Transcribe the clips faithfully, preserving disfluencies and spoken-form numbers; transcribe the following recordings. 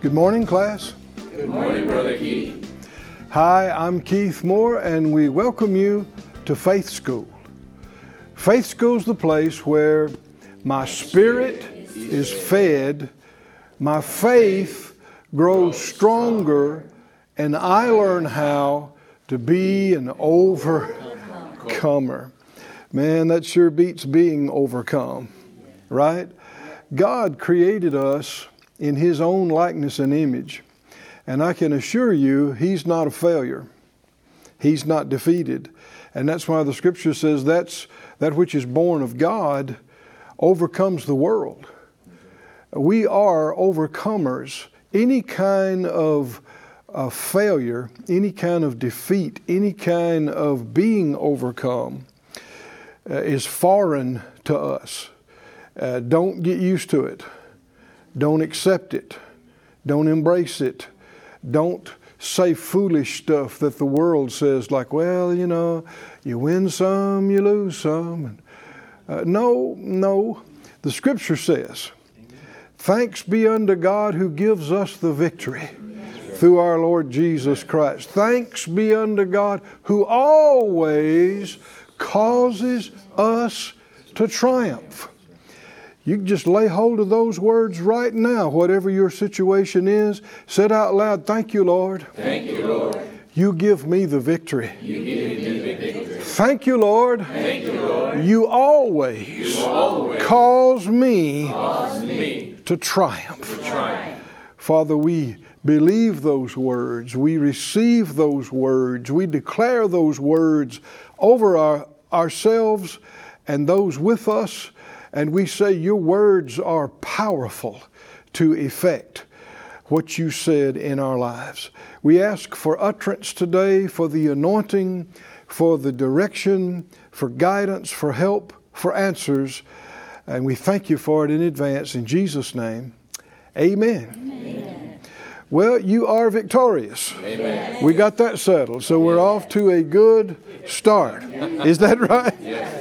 Good morning, class. Good morning, Brother Keith. Hi, I'm Keith Moore, and we welcome you to Faith School. Faith School is the place where my spirit is fed, my faith grows stronger, and I learn how to be an overcomer. Man, that sure beats being overcome, right? God created us in His own likeness and image. And I can assure you, He's not a failure. He's not defeated. And that's why the Scripture says that's that which is born of God overcomes the world. We are overcomers. Any kind of uh, failure, any kind of defeat, any kind of being overcome uh, is foreign to us. Uh, don't get used to it. Don't accept it. Don't embrace it. Don't say foolish stuff that the world says, like, well, you know, you win some, you lose some. Uh, no, no. The Scripture says, thanks be unto God who gives us the victory through our Lord Jesus Christ. Thanks be unto God who always causes us to triumph. You can just lay hold of those words right now, whatever your situation is. Say out loud, thank you, Lord. Thank you, Lord. You give me the victory. You give me the victory. Thank you, Lord. Thank you, Lord. You always, You always cause me, cause me to triumph. to triumph. Father, we believe those words. We receive those words. We declare those words over our, ourselves and those with us. And we say your words are powerful to effect what you said in our lives. We ask for utterance today, for the anointing, for the direction, for guidance, for help, for answers. And we thank you for it in advance. In Jesus' name, amen. Amen. Well, you are victorious. Amen. We got that settled. So we're off to a good start. Is that right? Yes.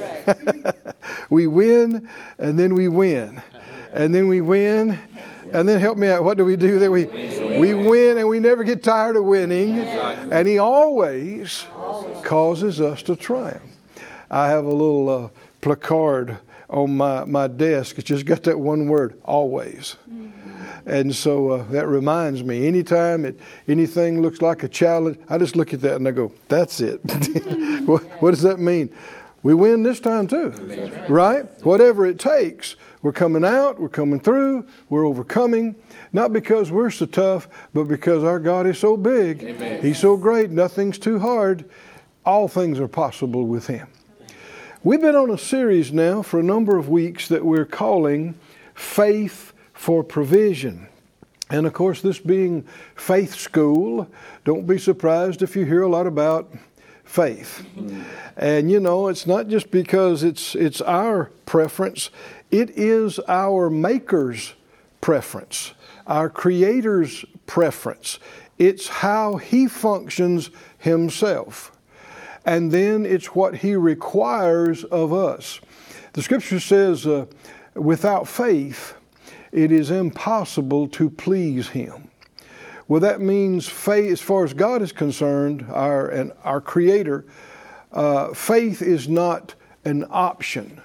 We win, and then we win, and then we win, and then help me out. What do we do? That we we win, and we never get tired of winning, and He always causes us to triumph. I have a little uh, placard on my, my desk. It's just got that one word, always. And so uh, that reminds me, anytime it, anything looks like a challenge, I just look at that and I go, that's it. what, what does that mean? We win this time too, right? Whatever it takes, we're coming out, we're coming through, we're overcoming, not because we're so tough, but because our God is so big. Amen. He's so great, nothing's too hard. All things are possible with Him. We've been on a series now for a number of weeks that we're calling Faith for Provision. And of course, this being Faith School, don't be surprised if you hear a lot about faith. And you know, it's not just because it's it's our preference, it is our Maker's preference, our Creator's preference. It's how He functions Himself. And then it's what He requires of us. The Scripture says, uh, without faith, it is impossible to please Him. Well, that means faith, as far as God is concerned, our and our Creator, uh, faith is not an option.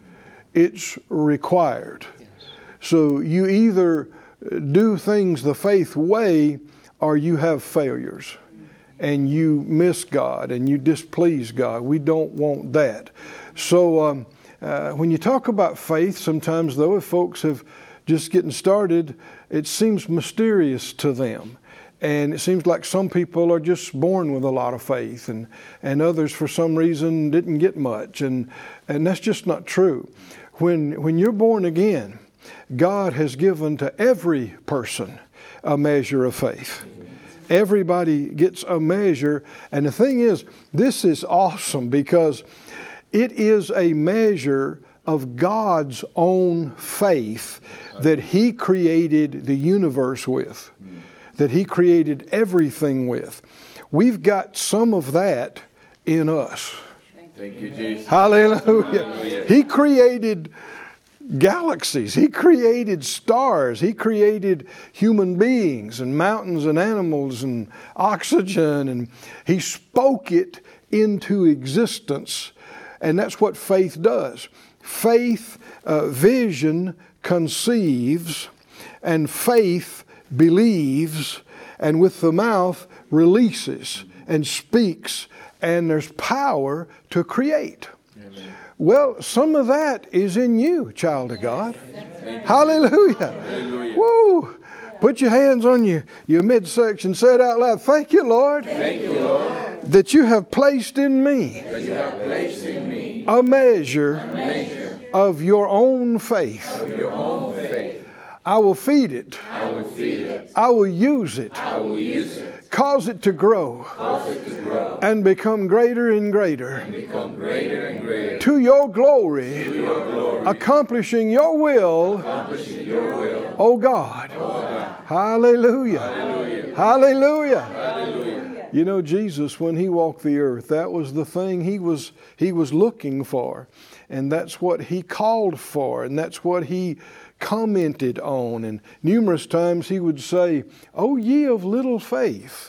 It's required. So you either do things the faith way, or you have failures, and you miss God, and you displease God. We don't want that. So um, uh, when you talk about faith, sometimes though, if folks have just getting started, it seems mysterious to them. And it seems like some people are just born with a lot of faith, and, and others for some reason didn't get much. And, and that's just not true. When, when you're born again, God has given to every person a measure of faith. Everybody gets a measure. And the thing is, this is awesome because it is a measure of God's own faith that He created the universe with, that He created everything with. We've got some of that in us. Thank you, Jesus. Hallelujah. Hallelujah. He created galaxies. He created stars. He created human beings and mountains and animals and oxygen. And He spoke it into existence. And that's what faith does. Faith, uh, vision conceives, and faith believes, and with the mouth releases and speaks, and there's power to create. Amen. Well, some of that is in you, child of God. Hallelujah. Hallelujah. Woo! Put your hands on your, your midsection. Say it out loud. Thank you, Lord. Thank you, Lord. That you have placed in me, That you have placed in me a measure, a measure of your own faith. of your own faith. I will feed it. I will feed it. I will use it. I will use it. Cause it to grow. Cause it to grow. And become greater and greater. And become greater and greater. To your glory. To your glory. Accomplishing your will. Accomplishing your will. Oh God. Oh God. Hallelujah. Hallelujah. Hallelujah. Hallelujah. You know, Jesus, when He walked the earth, that was the thing He was He was looking for. And that's what He called for. And that's what He commented on. And numerous times He would say, "Oh, ye of little faith."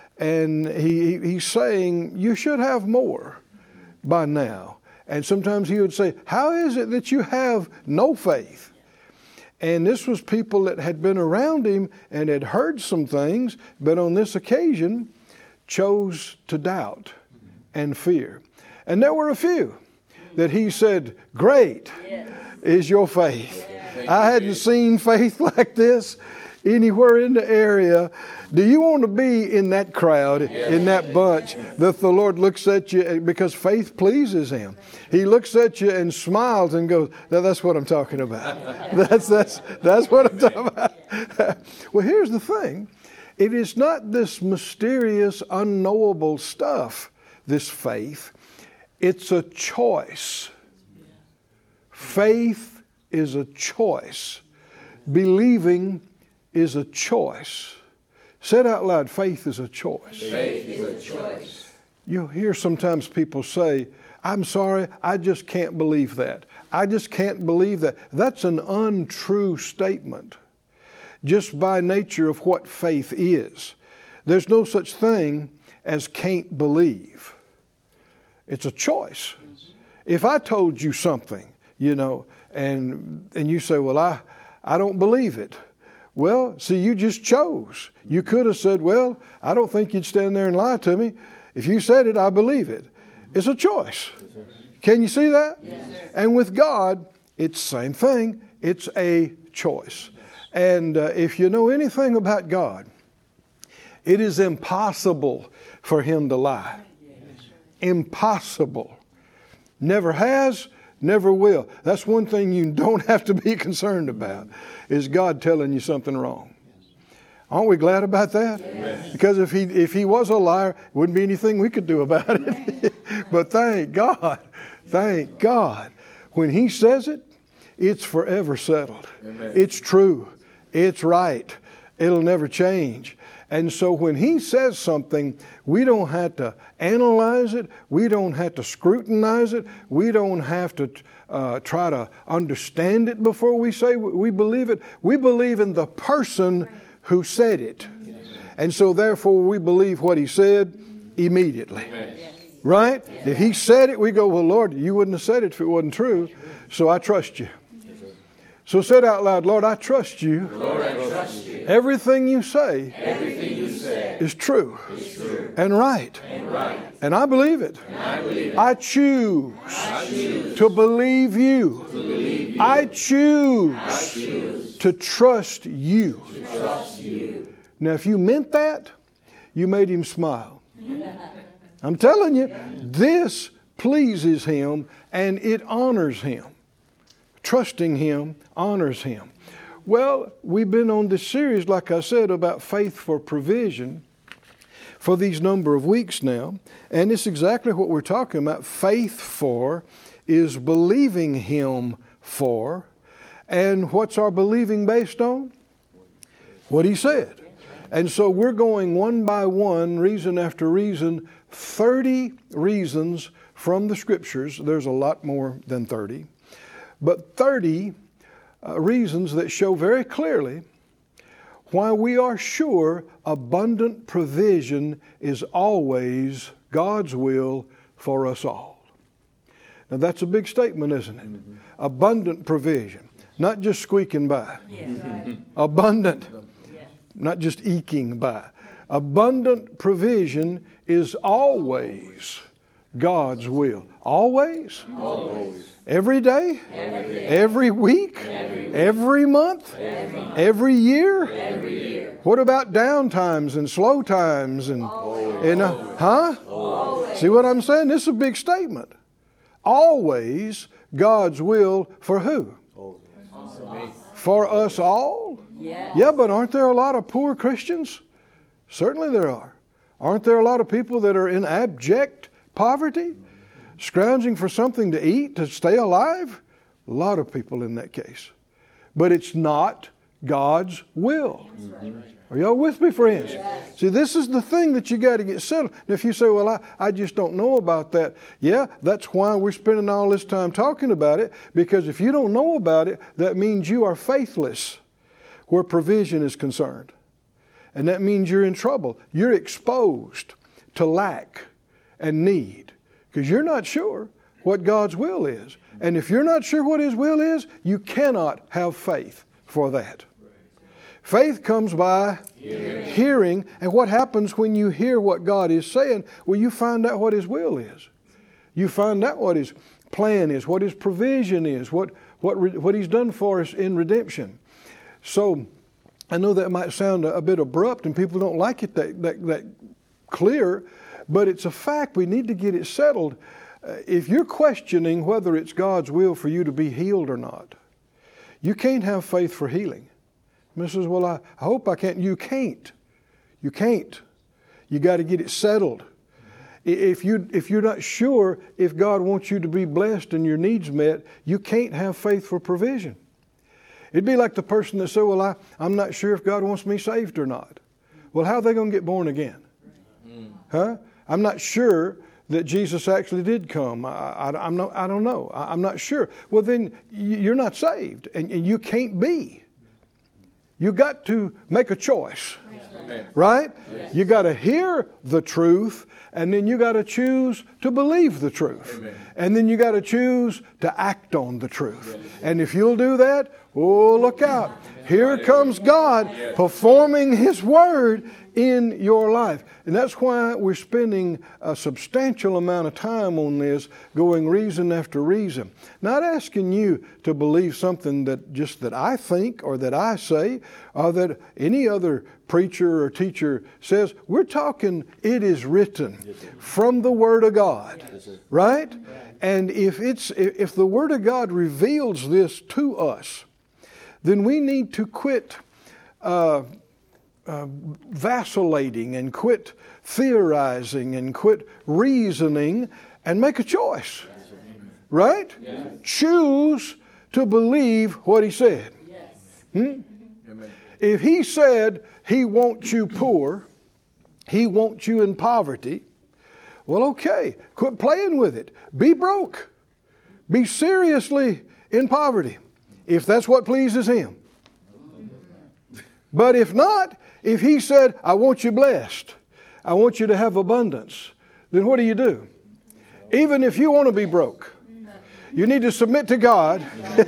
And he, he's saying, you should have more by now. And sometimes He would say, how is it that you have no faith? And this was people that had been around Him and had heard some things, but on this occasion chose to doubt and fear. And there were a few that He said, great is your faith. I hadn't seen faith like this anywhere in the area. Do you want to be in that crowd, in that bunch, that the Lord looks at you because faith pleases Him? He looks at you and smiles and goes, that's what I'm talking about. That's, that's, that's what I'm talking about. Well, here's the thing. It is not this mysterious, unknowable stuff, this faith. It's a choice. Faith is a choice. Believing is a choice. Say it out loud. Faith is a choice. Faith is a choice. You'll hear sometimes people say, I'm sorry, I just can't believe that. I just can't believe that. That's an untrue statement, just by nature of what faith is. There's no such thing as can't believe. It's a choice. If I told you something, you know, and and you say, well, I, I don't believe it. Well, see, you just chose. You could have said, well, I don't think you'd stand there and lie to me. If you said it, I believe it. It's a choice. Can you see that? Yes. And with God, it's the same thing. It's a choice. And uh, if you know anything about God, it is impossible for Him to lie. Impossible. Never has, never will. That's one thing you don't have to be concerned about, is God telling you something wrong. Aren't we glad about that? Amen. Because if he if he was a liar, wouldn't be anything we could do about it. But thank God, thank God. When He says it, it's forever settled. Amen. It's true. It's right. It'll never change. And so when He says something, we don't have to analyze it. We don't have to scrutinize it. We don't have to uh, try to understand it before we say we believe it. We believe in the person who said it. And so therefore we believe what He said immediately. Right? If He said it, we go, well, Lord, you wouldn't have said it if it wasn't true. So I trust you. So say it out loud, Lord, I trust you. Lord, I trust you. Everything you say, Everything you say is true, is true and right. and right. And I believe it. And I believe it. I choose, I choose to believe you. to believe you. I choose, I choose to trust you. to trust you. Now, if you meant that, you made Him smile. I'm telling you, this pleases Him and it honors Him. Trusting Him honors Him. Well, we've been on this series, like I said, about faith for provision for these number of weeks now. And it's exactly what we're talking about. Faith for is believing Him for. And what's our believing based on? What He said. And so we're going one by one, reason after reason, thirty reasons from the Scriptures. There's a lot more than thirty. But thirty uh, reasons that show very clearly why we are sure abundant provision is always God's will for us all. Now that's a big statement, isn't it? Mm-hmm. Abundant provision. Not just squeaking by. Yes. Right. Abundant. Yes. Not just eking by. Abundant provision is always God's will. Always? Always. Every day? Every day. Every week? Every week. Every month? Every month. Every year? Every year. What about down times and slow times? And, and uh, huh? Always. See what I'm saying? This is a big statement. Always God's will for who? For us all? Yes. Yeah, but aren't there a lot of poor Christians? Certainly there are. Aren't there a lot of people that are in abject poverty, scrounging for something to eat, to stay alive? A lot of people in that case. But it's not God's will. Mm-hmm. Are y'all with me, friends? Yes. See, this is the thing that you got to get settled. And if you say, well, I, I just don't know about that. Yeah, that's why we're spending all this time talking about it. Because if you don't know about it, that means you are faithless where provision is concerned. And that means you're in trouble. You're exposed to lack and need because you're not sure what God's will is. And if you're not sure what His will is, you cannot have faith for that. Faith comes by hearing. hearing. And what happens when you hear what God is saying? Well, you find out what His will is. You find out what His plan is, what His provision is, what, what, what He's done for us in redemption. So I know that might sound a, a bit abrupt and people don't like it that, that, that clear, but it's a fact. We need to get it settled. Uh, if you're questioning whether it's God's will for you to be healed or not, you can't have faith for healing. Missus Well, I, I hope I can't. You can't. You can't. You got to get it settled. If, you, if you're not sure if God wants you to be blessed and your needs met, you can't have faith for provision. It'd be like the person that said, well, I, I'm not sure if God wants me saved or not. Well, how are they going to get born again? Mm. Huh? I'm not sure that Jesus actually did come. I, I, I'm not, I don't know. I, I'm not sure. Well, then you're not saved and, and you can't be. You got to make a choice, right? Yes. You got to hear the truth, and then you got to choose to believe the truth. Amen. And then you got to choose to act on the truth. Yes. And if you'll do that, oh, look out. Here comes God performing His word in your life. And that's why we're spending a substantial amount of time on this, going reason after reason. Not asking you to believe something that just that I think or that I say or that any other preacher or teacher says. We're talking it is written from the Word of God, right? And if it's if the Word of God reveals this to us, then we need to quit uh, uh, vacillating and quit theorizing and quit reasoning and make a choice. Right? Yes. Choose to believe what He said. Yes. Hmm? If He said He wants you poor, He wants you in poverty, well, okay, quit playing with it. Be broke. Be seriously in poverty, if that's what pleases Him. But if not, if He said, I want you blessed, I want you to have abundance, then what do you do? Even if you want to be broke, you need to submit to God.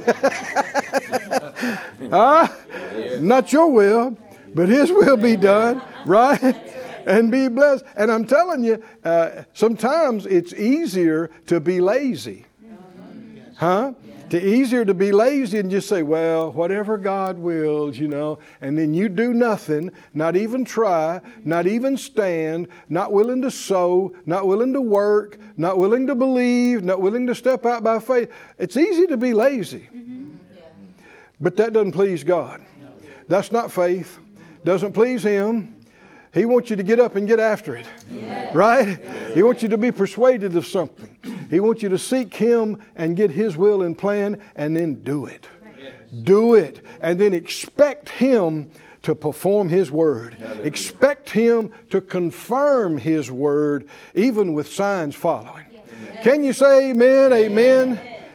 uh, not your will, but His will be done, right? And be blessed. And I'm telling you, uh, sometimes it's easier to be lazy. Huh? It's easier to be lazy and just say, well, whatever God wills, you know, and then you do nothing, not even try, not even stand, not willing to sow, not willing to work, not willing to believe, not willing to step out by faith. It's easy to be lazy. Mm-hmm. But that doesn't please God. That's not faith. Doesn't please Him. He wants you to get up and get after it. Yes. Right? Yes. He wants you to be persuaded of something. He wants you to seek Him and get His will and plan and then do it. Yes. Do it. And then expect Him to perform His word. Hallelujah. Expect Him to confirm His word, even with signs following. Yes. Can you say amen, amen,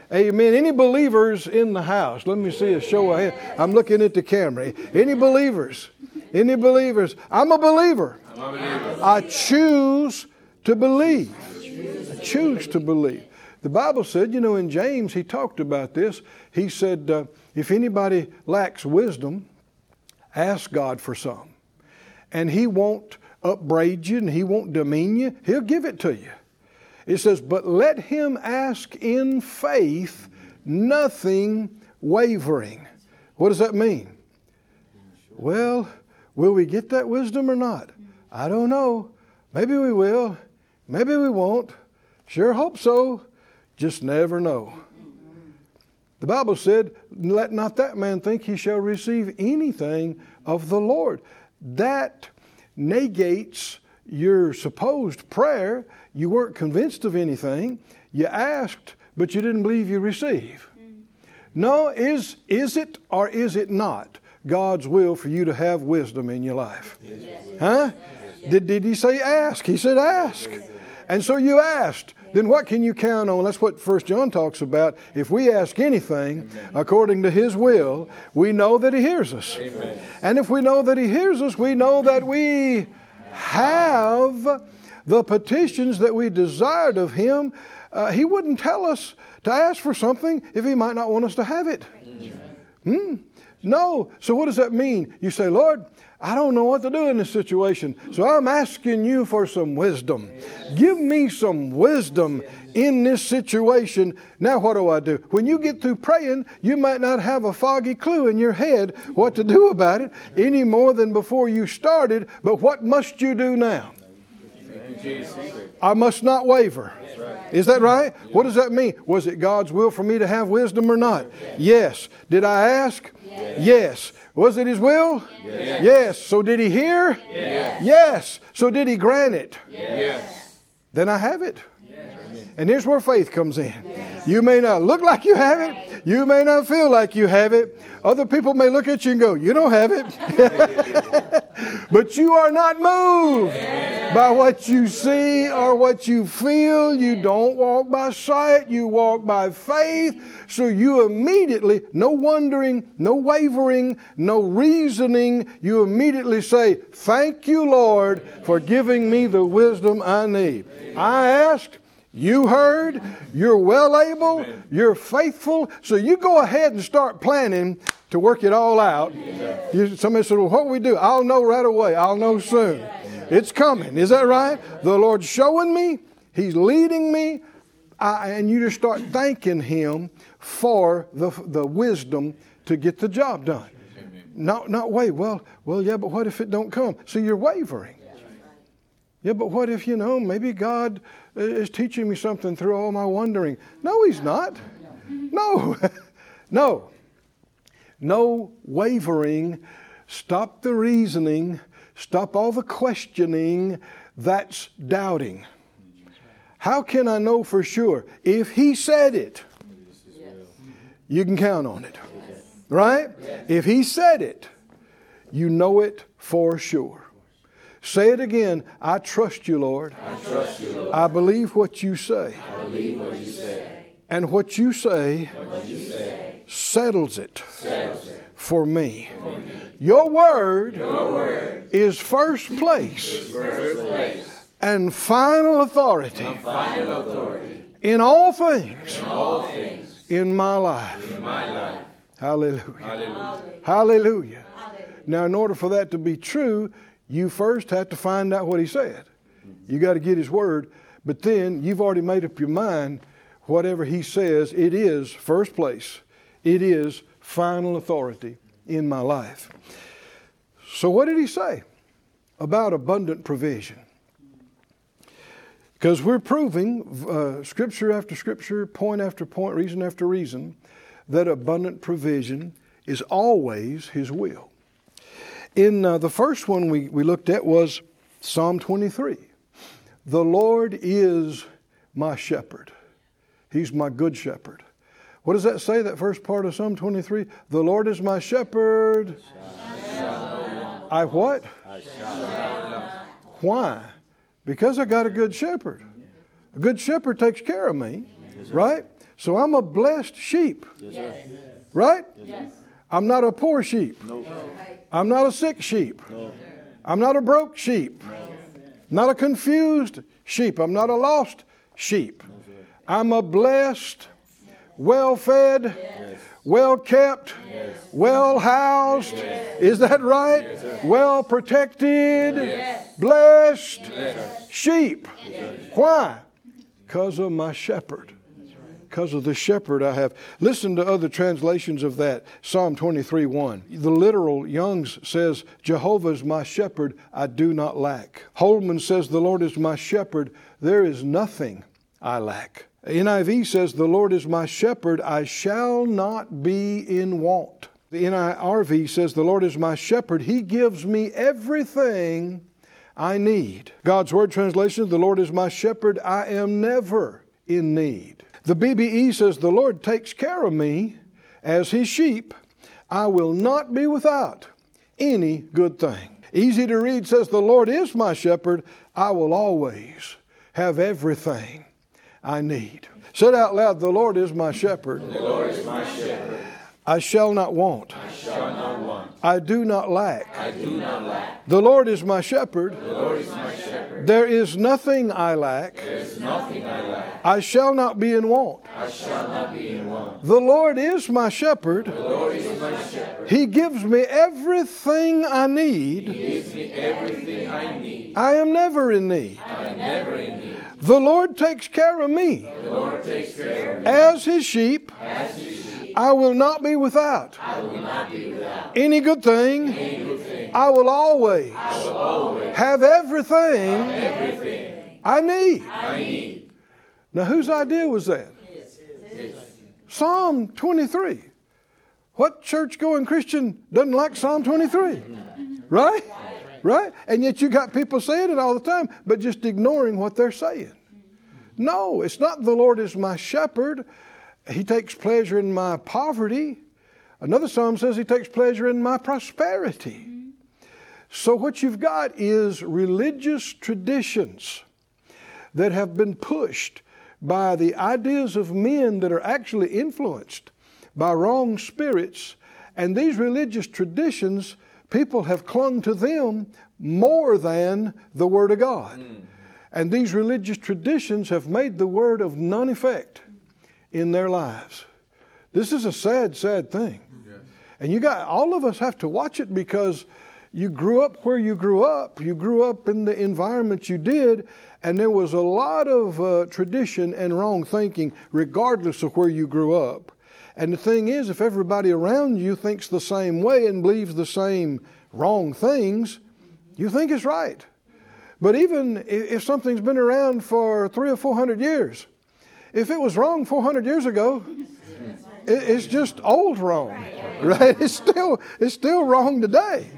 Amen. Any believers in the house? Let me see a show of hands. I'm looking at the camera. Any believers? Any believers? I'm a believer. I'm a believer. I choose to believe. I choose to believe. The Bible said, you know, in James, he talked about this. He said, uh, if anybody lacks wisdom, ask God for some. And he won't upbraid you and he won't demean you. He'll give it to you. It says, but let him ask in faith, nothing wavering. What does that mean? Well, will we get that wisdom or not? I don't know. Maybe we will. Maybe we won't. Sure hope so. Just never know. The Bible said, let not that man think he shall receive anything of the Lord. That negates your supposed prayer. You weren't convinced of anything. You asked, but you didn't believe you received. No, is, is it or is it not God's will for you to have wisdom in your life? Yes. Huh? Yes. Did, did he say ask? He said ask. And so you asked. Then what can you count on? That's what First John talks about. If we ask anything according to his will, we know that he hears us. Amen. And if we know that he hears us, we know that we have the petitions that we desired of him. Uh, he wouldn't tell us to ask for something if he might not want us to have it. Hmm? No. So what does that mean? You say, Lord, I don't know what to do in this situation, so I'm asking you for some wisdom. Give me some wisdom in this situation. Now what do I do? When you get through praying, you might not have a foggy clue in your head what to do about it any more than before you started, but what must you do now? I must not waver. Is that right? What does that mean? Was it God's will for me to have wisdom or not? Yes. Did I ask? Yes. Was it his will? Yes. Yes. So did he hear? Yes. Yes. So did he grant it? Yes. Then I have it. Yes. And here's where faith comes in. Yes. You may not look like you have it. You may not feel like you have it. Other people may look at you and go, you don't have it. But you are not moved yes. by what you see or what you feel. You don't walk by sight. You walk by faith. So you immediately, no wondering, no wavering, no reasoning, you immediately say, thank you, Lord, for giving me the wisdom I need. I asked, you heard, you're well able, you're faithful, so you go ahead and start planning to work it all out. You, somebody said, well, what will we do? I'll know right away. I'll know soon. It's coming. Is that right? The Lord's showing me. He's leading me. I, and you just start thanking him for the the wisdom to get the job done. Not not wait. Well, well, yeah, but what if it don't come? So you're wavering. Yeah, but what if, you know, maybe God is teaching me something through all my wondering? No, he's not. No. No. No wavering. Stop the reasoning. Stop all the questioning. That's doubting. How can I know for sure? If he said it, you can count on it. Right? If he said it, you know it for sure. Say it again. I trust you, Lord. I trust you, Lord. I believe what you say. I believe what you say. And what you say, What you say settles it, settles it for me. for me. Your word, Your word is first place is first place and final authority and final authority in all things in all things in my life. in my life. Hallelujah. Hallelujah. Hallelujah. Now, in order for that to be true, you first have to find out what he said. You got to get his word, but then you've already made up your mind. Whatever he says, it is first place. It is final authority in my life. So what did he say about abundant provision? Because we're proving, uh, scripture after scripture, point after point, reason after reason, that abundant provision is always his will. In uh, the first one we, we looked at was Psalm twenty-three. The Lord is my shepherd. He's my good shepherd. What does that say, that first part of Psalm twenty-three? The Lord is my shepherd. I what? I shall not. Why? Because I got a good shepherd. A good shepherd takes care of me, right? So I'm a blessed sheep. Yes. Right? Yes. I'm not a poor sheep. No. I'm not a sick sheep. No. I'm not a broke sheep. Not a confused sheep. I'm not a lost sheep. I'm a blessed, well-fed, Yes. well-kept, Yes. well-housed. Yes. Is that right? Yes. Well-protected, Yes. blessed Yes. sheep. Why? Because of my shepherd. Because of the shepherd I have. Listen to other translations of that. Psalm twenty-three one. The literal Young's says, Jehovah is my shepherd, I do not lack. Holman says, the Lord is my shepherd, there is nothing I lack. N I V says, the Lord is my shepherd, I shall not be in want. The N I R V says, the Lord is my shepherd, He gives me everything I need. God's Word translation, the Lord is my shepherd, I am never in need. The B B E says, the Lord takes care of me as His sheep. I will not be without any good thing. Easy to read says, the Lord is my shepherd. I will always have everything I need. Said out loud, the Lord is my shepherd. The Lord is my shepherd. I shall not want. I shall not want. I do not lack. I do not lack. The Lord is my shepherd. The Lord is my shepherd. There is nothing I lack. There is nothing I lack. I shall not be in want. I shall not be in want. The Lord is my shepherd. The Lord is my shepherd. He gives me everything I need. He gives me everything I need. I am never in need. I am never in need. The Lord takes care of me. The Lord takes care of me. As His sheep, As His sheep, I will not be without I will not be without any good thing. any good thing. I will always I will always have everything everything I need. I need. Now, whose idea was that? Psalm twenty-three. What church-going Christian doesn't like Psalm twenty-three? Right? Right? And yet you got people saying it all the time, but just ignoring what they're saying. No, it's not the Lord is my shepherd. He takes pleasure in my poverty. Another psalm says He takes pleasure in my prosperity. So what you've got is religious traditions that have been pushed by the ideas of men that are actually influenced by wrong spirits. And these religious traditions, people have clung to them more than the Word of God. Mm. And these religious traditions have made the Word of none effect in their lives. This is a sad, sad thing. Yes. And you got, all of us have to watch it because you grew up where you grew up. You grew up in the environment you did, and there was a lot of uh, tradition and wrong thinking regardless of where you grew up. And the thing is, if everybody around you thinks the same way and believes the same wrong things, you think it's right. But even if something's been around for three or four hundred years, if it was wrong four hundred years ago, it's just old wrong, right? It's still it's still wrong today.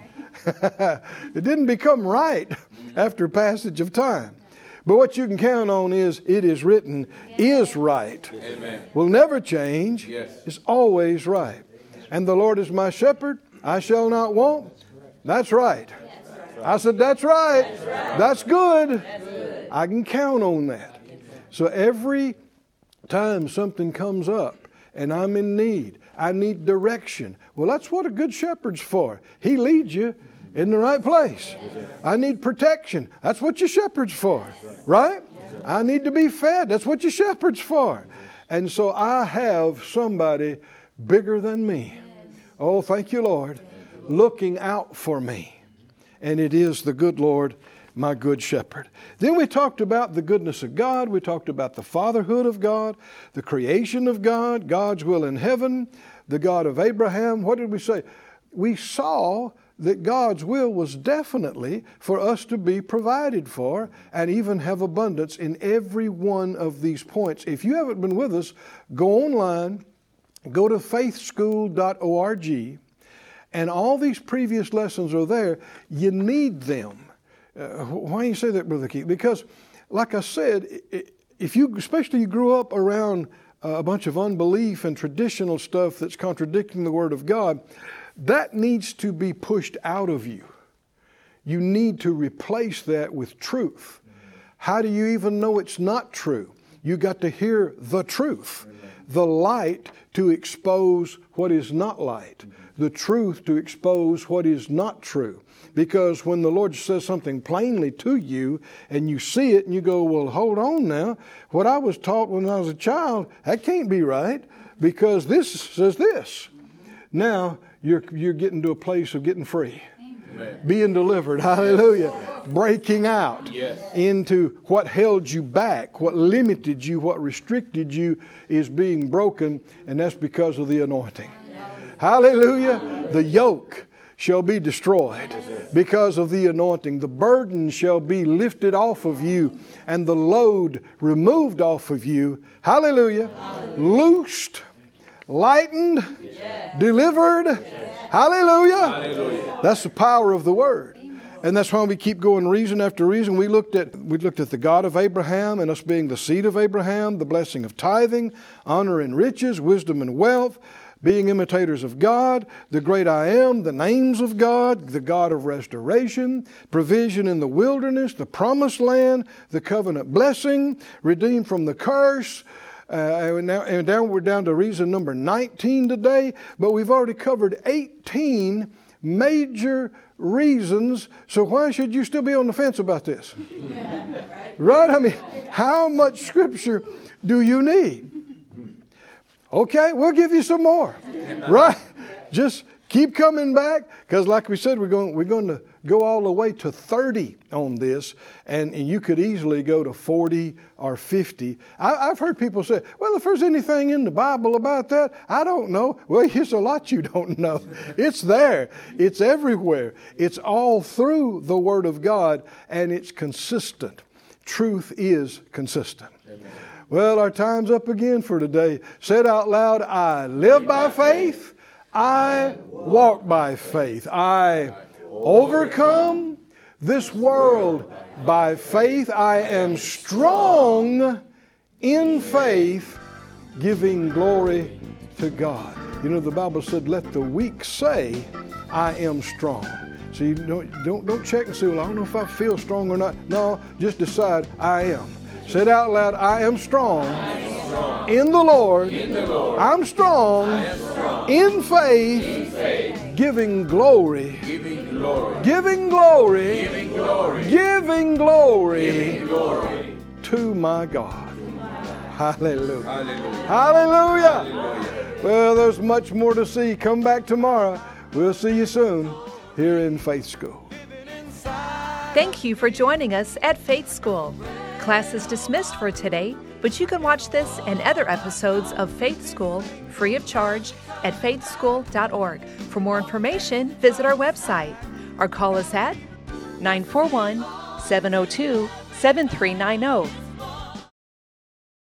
It didn't become right after passage of time. But what you can count on is it is written is right. Amen. Will never change. Yes. It's always right. And the Lord is my shepherd, I shall not want. That's right. I said, that's right. That's good. I can count on that. So every time something comes up and I'm in need, I need direction. Well, that's what a good shepherd's for. He leads you in the right place. I need protection. That's what your shepherd's for, right? I need to be fed. That's what your shepherd's for. And so I have somebody bigger than me. Oh, thank you, Lord, looking out for me. And it is the good Lord, my good shepherd. Then we talked about the goodness of God. We talked about the fatherhood of God, the creation of God, God's will in heaven, the God of Abraham. What did we say? We saw that God's will was definitely for us to be provided for and even have abundance in every one of these points. If you haven't been with us, go online, go to faith school dot org, and all these previous lessons are there. You need them. Uh, why do you say that, Brother Keith? Because, like I said, if you, especially you grew up around a bunch of unbelief and traditional stuff that's contradicting the Word of God, that needs to be pushed out of you. You need to replace that with truth. How do you even know it's not true? You got to hear the truth. the light to expose what is not light, the truth to expose what is not true. Because when the Lord says something plainly to you and you see it and you go, well, hold on now. What I was taught when I was a child, that can't be right because this says this. Now you're, you're getting to a place of getting free. Amen. Being delivered, hallelujah, breaking out yes. into what held you back, what limited you, what restricted you is being broken, and that's because of the anointing. Hallelujah. The yoke shall be destroyed because of the anointing. The burden shall be lifted off of you and the load removed off of you. Hallelujah. Loosed, lightened, yes. delivered. Yes. Hallelujah. Hallelujah. That's the power of the word. And that's why we keep going reason after reason. We looked at we looked at the God of Abraham and us being the seed of Abraham, the blessing of tithing, honor and riches, wisdom and wealth, being imitators of God, the great I am, the names of God, the God of restoration, provision in the wilderness, the promised land, the covenant blessing, redeemed from the curse. Uh, and, now, and now we're down to reason number nineteen today, but we've already covered eighteen major reasons. So why should you still be on the fence about this? Right? I mean, how much scripture do you need? Okay, we'll give you some more. Right? Just keep coming back, because like we said, we're going we're going to go all the way to thirty on this, and, and you could easily go to forty or fifty. I, I've heard people say, well, if there's anything in the Bible about that, I don't know. Well, here's a lot you don't know. It's there. It's everywhere. It's all through the Word of God, and it's consistent. Truth is consistent. Amen. Well, our time's up again for today. Say it out loud. I live by faith. I walk by faith. I overcome this world by faith. I am strong in faith, giving glory to God. You know, the Bible said, let the weak say, I am strong. So you don't, don't, don't check and say, well, I don't know if I feel strong or not. No, just decide, I am. Say it out loud. I am strong, I am strong. In, the Lord. in the Lord. I'm strong, strong. In, faith, in faith, giving glory, giving glory, giving glory, giving glory, giving glory, giving glory to my God. Hallelujah. Hallelujah. Hallelujah. Hallelujah. Well, there's much more to see. Come back tomorrow. We'll see you soon here in Faith School. Thank you for joining us at Faith School. Class is dismissed for today, but you can watch this and other episodes of Faith School free of charge at faith school dot org. For more information, visit our website or call us at nine four one, seven oh two, seven three nine oh.